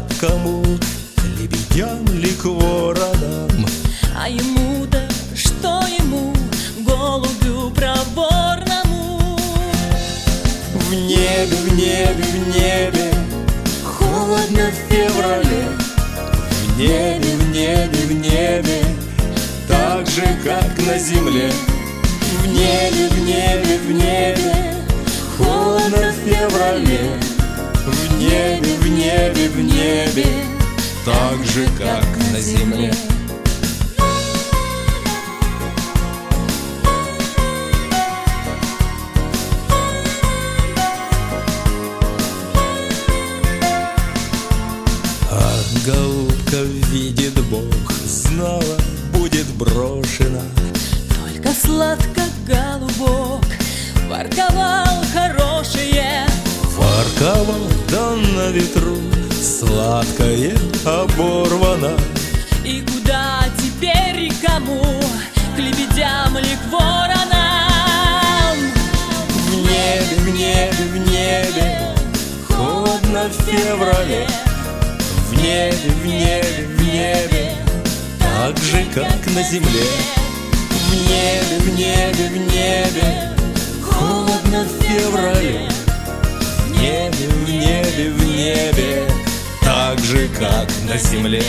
кому? К лебедям ли к воронам? А ему-то, что ему, голубю проворному? В небе, в небе, в небе холодно в феврале. В небе, в небе, в небе так же, как на земле. В небе, в небе, в небе холодно в феврале. В небе, в небе, в небе так же, как на земле. А голубка видит Бог, знала, будет брошена. Только сладко голубок ворковал хорошее. Ворковал, да на ветру сладкое оборвано. И куда теперь и кому? К лебедям ли к воронам? В небе, в небе, в небе холодно в феврале. В небе, в небе, в небе так же, как на земле. В небе, в небе, в небе холодно в феврале. В небе, в небе, в небе так же, как на земле.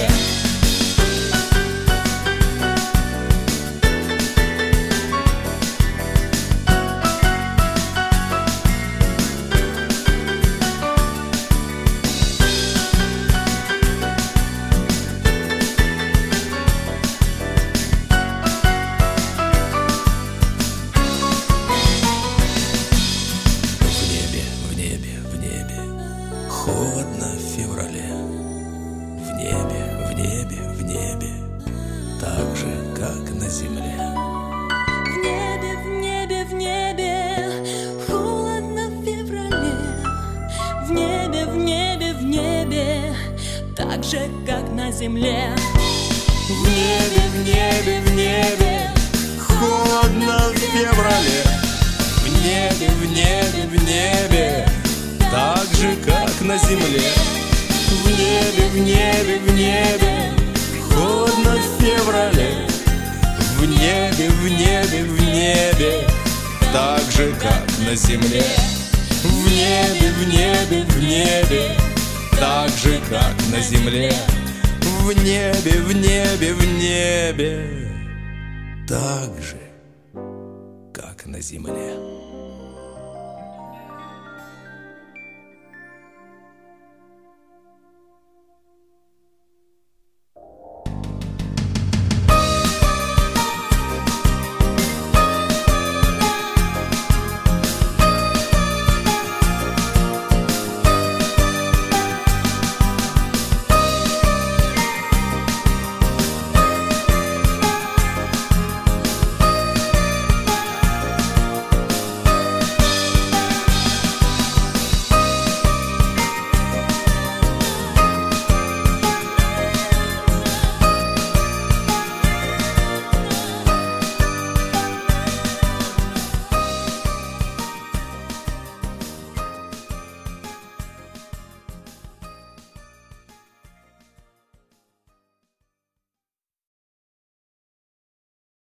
Холодно в феврале. В небе, в небе, в небе так же, как на земле. В небе, в небе, в небе холодно в феврале. В небе, в небе, в небе так же, как на земле. В небе, в небе, в небе холодно в феврале. В небе, в небе, в небе так же, как на земле. В небе, в небе, в небе холодно в феврале. В небе, в небе, в небе так же, как на земле. В небе, в небе, в небе так же, как на земле. В небе, в небе, в небе так же, как на земле.